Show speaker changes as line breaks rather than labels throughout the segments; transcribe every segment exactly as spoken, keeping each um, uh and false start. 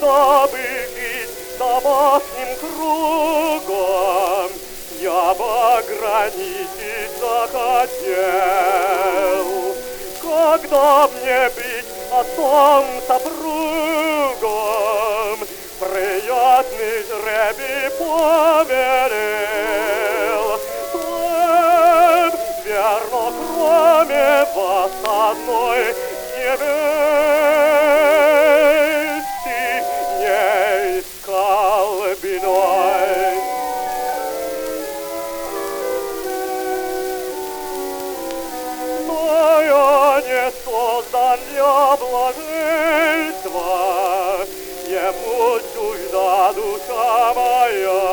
Чтобы жить домашним кругом, я бы ограничиться хотел. Когда мне быть отцом супругом, приятный жребий поверил. Чтоб верно, кроме вас одной невесты не искал биной. Но я не создан для блаженства, ему чужда душа моя.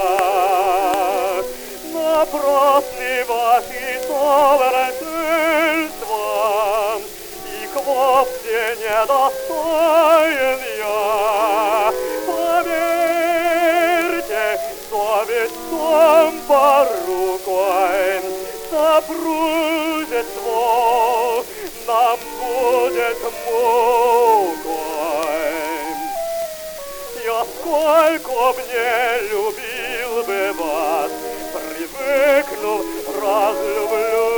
Напрасны ваши совершенства, их вовсе недостоин я. Поверьте, совестям порукой, сопружество нам будет мукой. Я сколько б не любил бы вас, привыкнув, разлюблю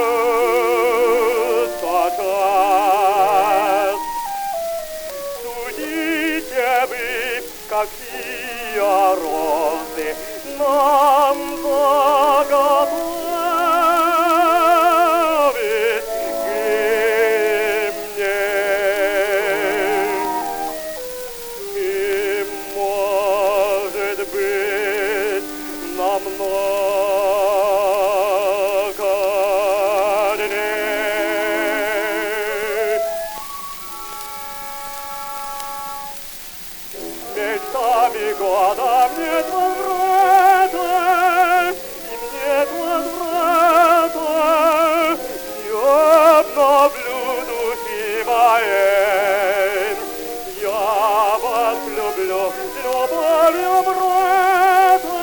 сейчас. Судите вы, какие розы нам заготовит мне. И, может быть, намного дней. Мечтами годом нет возврата, им нет возврата. Не обновлю души моей. Я вас люблю любовью брата,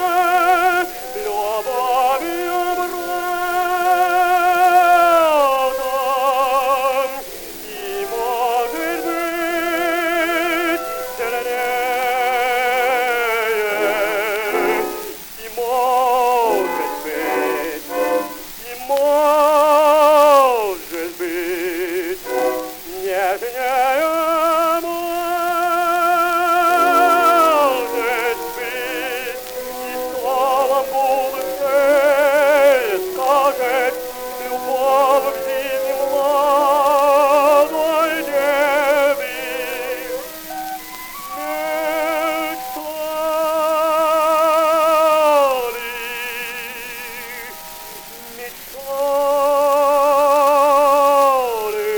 любовью брата. И, может быть, сильнее, и, может быть, и, может быть, нежнее. Может быть, и словом лучше скажет любовь в жизни молодой девы. Мечтали, мечтали,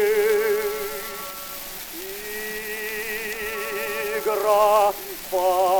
игра